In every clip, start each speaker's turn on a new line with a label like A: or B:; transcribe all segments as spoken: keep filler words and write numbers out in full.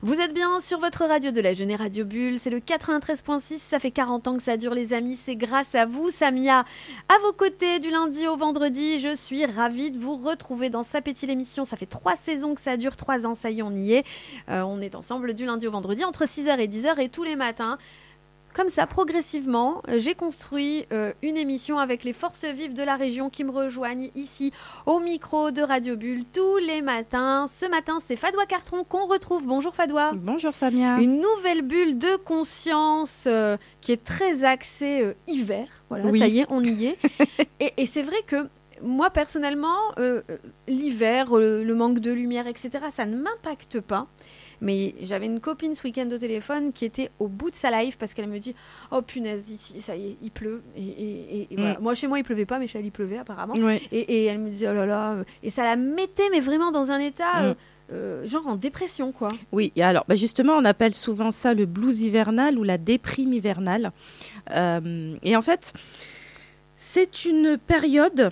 A: Vous êtes bien sur votre radio de la Jeunesse Radio Bulle, c'est le quatre-vingt-treize virgule six, ça fait quarante ans que ça dure les amis, c'est grâce à vous, Samia. À vos côtés du lundi au vendredi, je suis ravie de vous retrouver dans Sa Pétille l'émission, ça fait trois saisons que ça dure, trois ans, ça y est, on y est. Euh, on est ensemble du lundi au vendredi entre six heures et dix heures et tous les matins. Comme ça, progressivement, j'ai construit euh, une émission avec les forces vives de la région qui me rejoignent ici au micro de Radio Bulle tous les matins. Ce matin, c'est Fadwa Cartron qu'on retrouve. Bonjour Fadwa.
B: Bonjour Samia.
A: Une nouvelle bulle de conscience euh, qui est très axée euh, hiver. Voilà, oui. Ça y est, on y est. et, et c'est vrai que moi, personnellement, euh, l'hiver, euh, le manque de lumière, et cetera, ça ne m'impacte pas. Mais j'avais une copine ce week-end au téléphone qui était au bout de sa life parce qu'elle me dit « Oh punaise, ici, ça y est, il pleut. » Et, et, et mm. voilà. Moi, chez moi, il pleuvait pas, mais chez elle, il pleuvait apparemment. Ouais. Et, et elle me disait « Oh là là !» Et ça la mettait, mais vraiment dans un état... Mm. Euh, Euh, genre en dépression, quoi.
B: Oui, et alors bah justement, on appelle souvent ça le blues hivernal ou la déprime hivernale. Euh, et en fait, c'est une période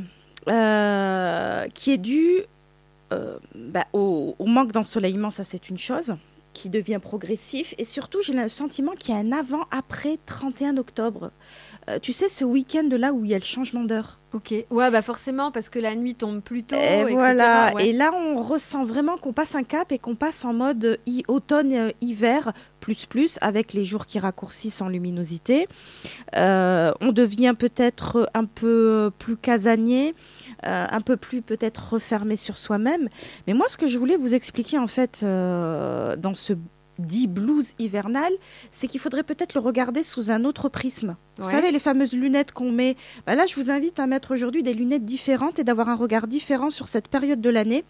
B: euh, qui est due euh, bah, au, au manque d'ensoleillement, ça c'est une chose, qui devient progressif. Et surtout, j'ai le sentiment qu'il y a un avant-après trente et un octobre. Euh, tu sais, ce week-end là où il y a le changement d'heure.
A: Ok, ouais, bah forcément, parce que la nuit tombe plus tôt.
B: Et, et voilà, ouais. Et là, on ressent vraiment qu'on passe un cap et qu'on passe en mode hi- automne-hiver, plus plus, avec les jours qui raccourcissent en luminosité. Euh, on devient peut-être un peu plus casanier, euh, un peu plus peut-être refermé sur soi-même. Mais moi, ce que je voulais vous expliquer, en fait, euh, dans ce dit blues hivernal, c'est qu'il faudrait peut-être le regarder sous un autre prisme. Vous ouais. savez, les fameuses lunettes qu'on met. Ben là, je vous invite à mettre aujourd'hui des lunettes différentes et d'avoir un regard différent sur cette période de l'année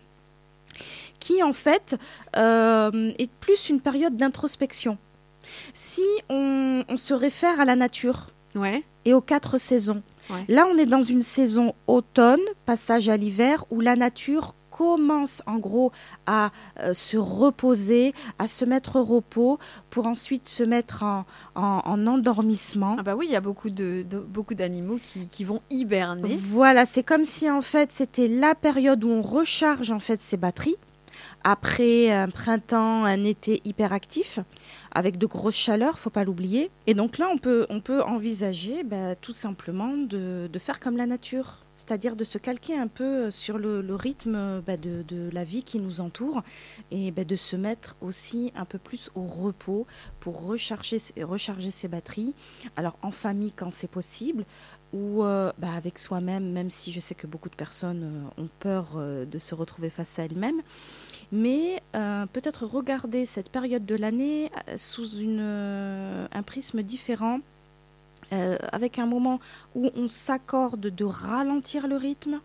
B: qui, en fait, euh, est plus une période d'introspection. Si on, on se réfère à la nature
A: ouais.
B: et aux quatre saisons, ouais. là, on est dans une saison automne, passage à l'hiver, où la nature commence en gros à euh, se reposer, à se mettre au repos pour ensuite se mettre en, en, en endormissement.
A: Ah bah oui, il y a beaucoup, de, de, beaucoup d'animaux qui, qui vont hiberner.
B: Voilà, c'est comme si en fait c'était la période où on recharge en fait ses batteries après un printemps, un été hyperactif avec de grosses chaleurs, faut pas l'oublier. Et donc là, on peut, on peut envisager bah, tout simplement de, de faire comme la nature. C'est-à-dire de se calquer un peu sur le, le rythme bah, de, de la vie qui nous entoure et bah, de se mettre aussi un peu plus au repos pour recharger, recharger ses batteries. Alors en famille quand c'est possible ou euh, bah, avec soi-même, même si je sais que beaucoup de personnes euh, ont peur euh, de se retrouver face à elles-mêmes. Mais euh, peut-être regarder cette période de l'année sous une, euh, un prisme différent. Euh, avec un moment où on s'accorde de ralentir le rythme,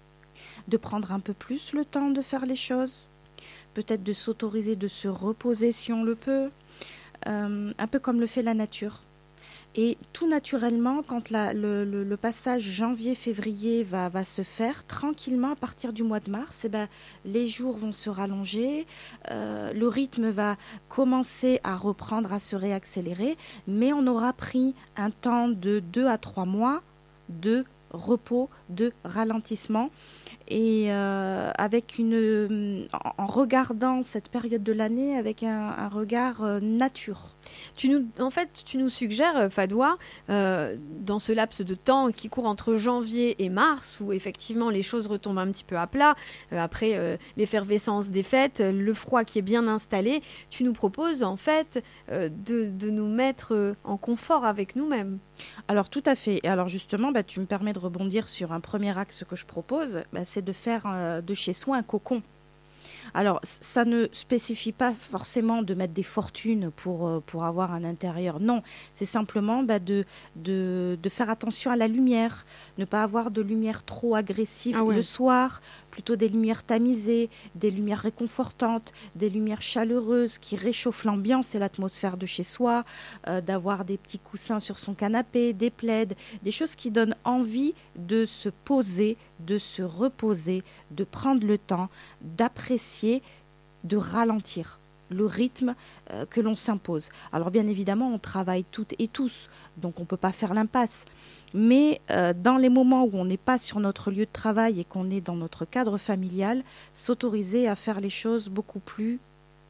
B: de prendre un peu plus le temps de faire les choses, peut-être de s'autoriser de se reposer si on le peut, euh, un peu comme le fait la nature. Et tout naturellement, quand la, le, le, le passage janvier-février va, va se faire, tranquillement, à partir du mois de mars, eh ben, les jours vont se rallonger, euh, le rythme va commencer à reprendre, à se réaccélérer, mais on aura pris un temps de deux à trois mois de repos, de ralentissement. Et euh, avec une, en, en regardant cette période de l'année avec un, un regard euh, nature.
A: Tu nous, en fait, tu nous suggères, Fadwa, euh, dans ce laps de temps qui court entre janvier et mars, où effectivement les choses retombent un petit peu à plat, euh, après euh, l'effervescence des fêtes, le froid qui est bien installé, tu nous proposes en fait euh, de, de nous mettre euh, en confort avec nous-mêmes.
B: Alors tout à fait. Et alors justement, bah, tu me permets de rebondir sur un premier axe que je propose, bah, c'est de faire euh, de chez soi un cocon. Alors, ça ne spécifie pas forcément de mettre des fortunes pour, euh, pour avoir un intérieur. Non, c'est simplement bah, de, de, de faire attention à la lumière, ne pas avoir de lumière trop agressive ah ouais. le soir, plutôt des lumières tamisées, des lumières réconfortantes, des lumières chaleureuses qui réchauffent l'ambiance et l'atmosphère de chez soi, euh, d'avoir des petits coussins sur son canapé, des plaids, des choses qui donnent envie de se poser, de se reposer, de prendre le temps, d'apprécier, de ralentir le rythme euh, que l'on s'impose. Alors bien évidemment, on travaille toutes et tous, donc on ne peut pas faire l'impasse. Mais euh, dans les moments où on n'est pas sur notre lieu de travail et qu'on est dans notre cadre familial, s'autoriser à faire les choses beaucoup plus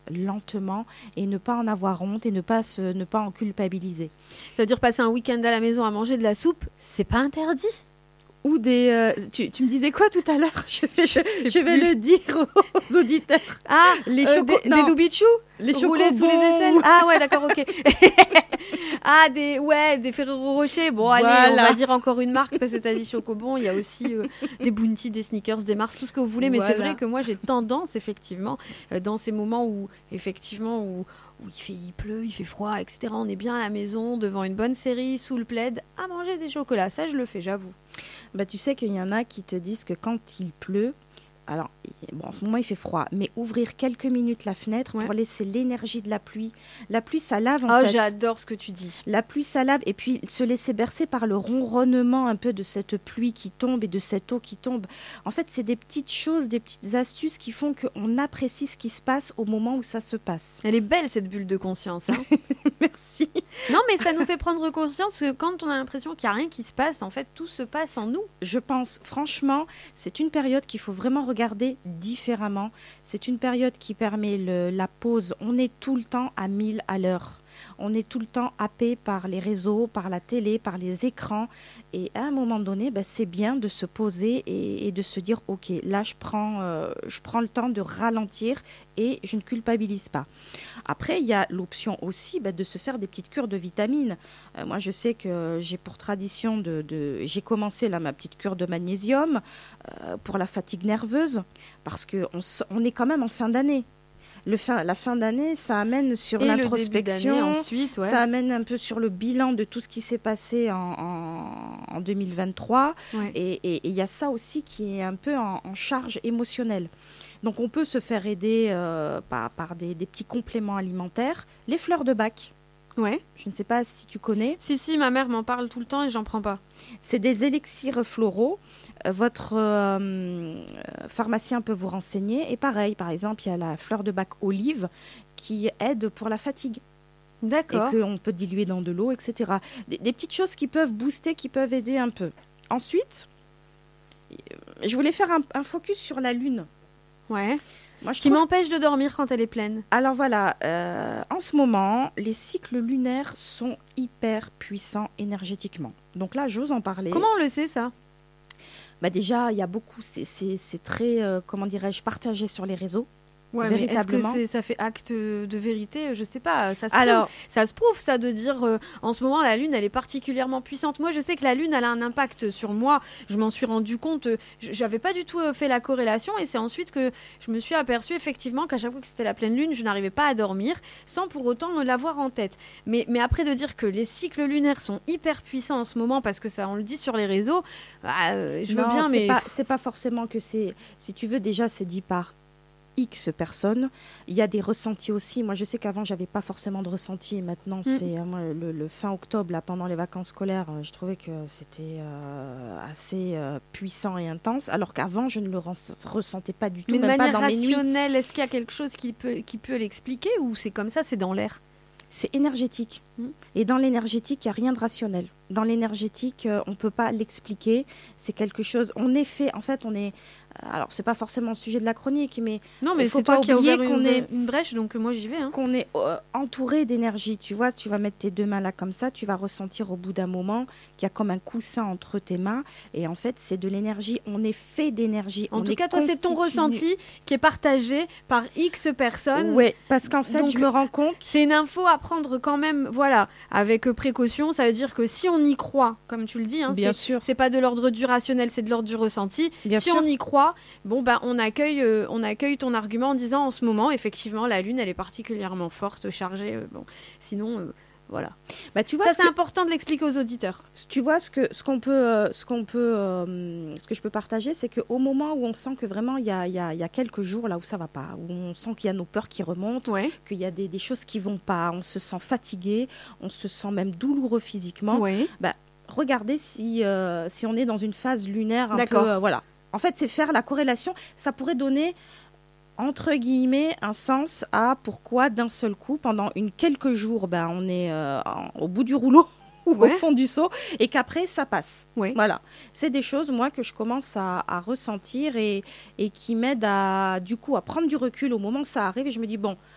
B: lentement et ne pas en avoir honte et ne pas, se, ne pas en culpabiliser.
A: Ça veut dire passer un week-end à la maison à manger de la soupe, c'est pas interdit?
B: Ou des... Euh, tu, tu me disais quoi tout à l'heure? Je vais, je, je vais le dire aux auditeurs.
A: Ah,
B: les
A: euh,
B: choco-
A: des, des doubichous
B: les
A: roulés sous les aisselles. Ah ouais, d'accord, ok. Ah, des, ouais, des Ferrero Rocher. Bon, allez,
B: Voilà.
A: on va dire encore une marque parce que tu as dit Chocobon. Il y a aussi euh, des Bounty, des Snickers, des Mars, tout ce que vous voulez. Mais
B: Voilà.
A: c'est vrai que moi, j'ai tendance, effectivement, euh, dans ces moments où, effectivement, où, où il, fait, il pleut, il fait froid, et cetera. On est bien à la maison, devant une bonne série, sous le plaid, à manger des chocolats. Ça, je le fais, j'avoue.
B: Bah, tu sais qu'il y en a qui te disent que quand il pleut, alors bon, en ce moment il fait froid, mais ouvrir quelques minutes la fenêtre ouais. pour laisser l'énergie de la pluie. La pluie, ça lave en
A: oh,
B: fait.
A: J'adore ce que tu dis.
B: La pluie, ça lave et puis se laisser bercer par le ronronnement un peu de cette pluie qui tombe et de cette eau qui tombe. En fait, c'est des petites choses, des petites astuces qui font qu'on apprécie ce qui se passe au moment où ça se passe.
A: Elle est belle cette bulle de conscience. Hein.
B: Merci.
A: Non, mais ça nous fait prendre conscience que quand on a l'impression qu'il n'y a rien qui se passe, en fait, tout se passe en nous.
B: Je pense, franchement, c'est une période qu'il faut vraiment regarder différemment. C'est une période qui permet le, la pause. On est tout le temps à mille à l'heure. On est tout le temps happé par les réseaux, par la télé, par les écrans. Et à un moment donné, ben, c'est bien de se poser et, et de se dire, OK, là, je prends, euh, je prends le temps de ralentir et je ne culpabilise pas. Après, il y a l'option aussi ben, de se faire des petites cures de vitamines. Euh, moi, je sais que j'ai pour tradition de... de j'ai commencé là, ma petite cure de magnésium euh, pour la fatigue nerveuse parce qu'on on est quand même en fin d'année. Le fin, la fin d'année, ça amène sur
A: et
B: l'introspection,
A: ensuite, ouais.
B: ça amène un peu sur le bilan de tout ce qui s'est passé en, en, en deux mille vingt-trois. Ouais. Et il y a ça aussi qui est un peu en, en charge émotionnelle. Donc on peut se faire aider euh, par, par des, des petits compléments alimentaires. Les fleurs de bac.
A: Ouais.
B: Je ne sais pas si tu connais.
A: Si, si, ma mère m'en parle tout le temps et j'en prends pas.
B: C'est des élixirs floraux. Votre euh, pharmacien peut vous renseigner. Et pareil, par exemple, il y a la fleur de bac olive qui aide pour la fatigue.
A: D'accord.
B: Et qu'on peut diluer dans de l'eau, et cetera. Des, des petites choses qui peuvent booster, qui peuvent aider un peu. Ensuite, je voulais faire un, un focus sur la lune.
A: Ouais.
B: Moi, je
A: qui
B: trouve...
A: m'empêche de dormir quand elle est pleine.
B: Alors voilà, euh, en ce moment, les cycles lunaires sont hyper puissants énergétiquement. Donc là, j'ose en parler.
A: Comment on le sait, ça ?
B: Bah déjà, il y a beaucoup, c'est, c'est, c'est très, euh, comment dirais-je, partagé sur les réseaux.
A: Ouais, véritablement. Mais est-ce que c'est, ça fait acte de vérité? Je sais pas. Ça se
B: Alors,
A: prouve, ça se prouve ça de dire euh, en ce moment la lune elle est particulièrement puissante. Moi je sais que la lune elle a un impact sur moi. Je m'en suis rendu compte. Euh, j'avais pas du tout euh, fait la corrélation et c'est ensuite que je me suis aperçue effectivement qu'à chaque fois que c'était la pleine lune je n'arrivais pas à dormir sans pour autant l'avoir en tête. Mais mais après de dire que les cycles lunaires sont hyper puissants en ce moment parce que ça on le dit sur les réseaux. Bah, euh, je veux
B: non,
A: bien
B: c'est
A: mais
B: pas, c'est pas forcément que c'est. Si tu veux déjà c'est dit par X personnes. Il y a des ressentis aussi. Moi, je sais qu'avant, j'avais pas forcément de ressenti. Et maintenant, mm. c'est euh, moi, le, le fin octobre, là, pendant les vacances scolaires, euh, je trouvais que c'était euh, assez euh, puissant et intense. Alors qu'avant, je ne le res- ressentais pas du tout.
A: Mais de
B: même
A: manière
B: pas dans
A: rationnelle,
B: mes nuits.
A: Est-ce qu'il y a quelque chose qui peut, qui peut l'expliquer ou c'est comme ça, c'est dans l'air?
B: C'est énergétique. Mm. Et dans l'énergétique, il n'y a rien de rationnel. Dans l'énergétique, euh, on ne peut pas l'expliquer. C'est quelque chose... On est fait... En fait, on est... Alors, c'est pas forcément le sujet de la chronique, mais
A: non, mais
B: il faut
A: c'est
B: pas
A: toi qui as ouvert
B: qu'on
A: une,
B: est,
A: une brèche, donc moi j'y vais. Hein.
B: Qu'on est euh, entouré d'énergie. Tu vois, si tu vas mettre tes deux mains là comme ça, tu vas ressentir au bout d'un moment qu'il y a comme un coussin entre tes mains. Et en fait, c'est de l'énergie. On est fait d'énergie.
A: En
B: on
A: tout
B: est
A: cas, toi, c'est ton ressenti qui est partagé par X personnes.
B: Oui, parce qu'en fait,
A: donc,
B: je me rends compte.
A: C'est une info à prendre quand même, voilà, avec précaution. Ça veut dire que si on y croit, comme tu le dis, hein,
B: bien
A: c'est,
B: sûr,
A: c'est pas de l'ordre du rationnel, c'est de l'ordre du ressenti.
B: Bien
A: si
B: sûr.
A: on y croit, bon ben on accueille, euh, on accueille ton argument en disant en ce moment, effectivement, la lune, elle est particulièrement forte, chargée. Euh, bon, sinon, euh, voilà.
B: Bah, tu vois,
A: ça, c'est
B: que...
A: important de l'expliquer aux auditeurs.
B: Tu vois, ce que, ce qu'on peut, euh, ce qu'on peut, euh, ce que je peux partager, c'est qu'au moment où on sent que vraiment il y a, y, a, y a quelques jours là où ça va pas, où on sent qu'il y a nos peurs qui remontent,
A: ouais.
B: qu'il y a des, des choses qui vont pas, on se sent fatigué, on se sent même douloureux physiquement.
A: Ouais.
B: Bah, regardez si, euh, si on est dans une phase lunaire un
A: D'accord.
B: peu... Euh, voilà. En fait, c'est faire la corrélation. Ça pourrait donner, entre guillemets, un sens à pourquoi, d'un seul coup, pendant une quelques jours, ben, on est euh, en, au bout du rouleau ou
A: ouais.
B: au fond du seau, et qu'après, ça passe.
A: Ouais.
B: Voilà. C'est des choses, moi, que je commence à, à ressentir et, et qui m'aident, à, du coup, à prendre du recul au moment où ça arrive. Et je me dis, bon,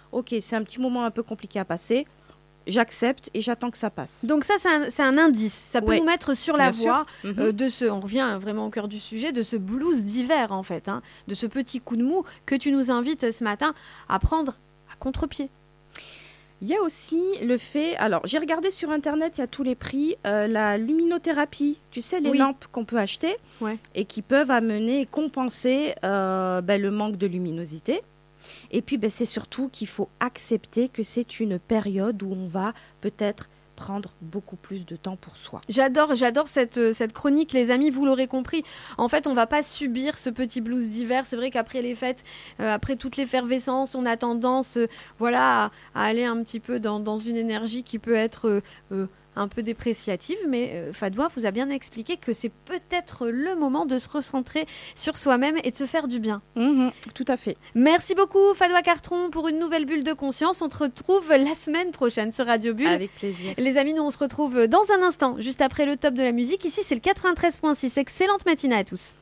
B: ok, c'est un petit moment un peu compliqué à passer, j'accepte et j'attends que ça passe.
A: Donc ça, c'est un, c'est un indice. Ça peut
B: Ouais.
A: nous mettre sur la
B: Bien
A: voie
B: sûr.
A: euh, de ce, on revient vraiment au cœur du sujet, de ce blues d'hiver en fait, hein, de ce petit coup de mou que tu nous invites ce matin à prendre à contre-pied.
B: Il y a aussi le fait, alors j'ai regardé sur internet, il y a tous les prix, euh, la luminothérapie, tu sais, les
A: Oui.
B: lampes qu'on peut acheter
A: Ouais.
B: et qui peuvent amener et compenser euh, ben, le manque de luminosité. Et puis ben, c'est surtout qu'il faut accepter que c'est une période où on va peut-être prendre beaucoup plus de temps pour soi.
A: J'adore, j'adore cette, euh, cette chronique, les amis, vous l'aurez compris. En fait, on va pas subir ce petit blues d'hiver. C'est vrai qu'après les fêtes, euh, après toute l'effervescence, on a tendance euh, voilà, à, à aller un petit peu dans, dans une énergie qui peut être euh, euh, un peu dépréciative. Mais euh, Fadwa vous a bien expliqué que c'est peut-être le moment de se recentrer sur soi-même et de se faire du bien.
B: Mhm, tout à fait.
A: Merci beaucoup, Fadwa Cartron, pour une nouvelle bulle de conscience. On te retrouve la semaine prochaine sur Radio Bulle.
B: Avec plaisir.
A: Les amis, nous on se retrouve dans un instant, juste après le top de la musique. Ici, c'est le quatre-vingt-treize virgule six. Excellente matinée à tous.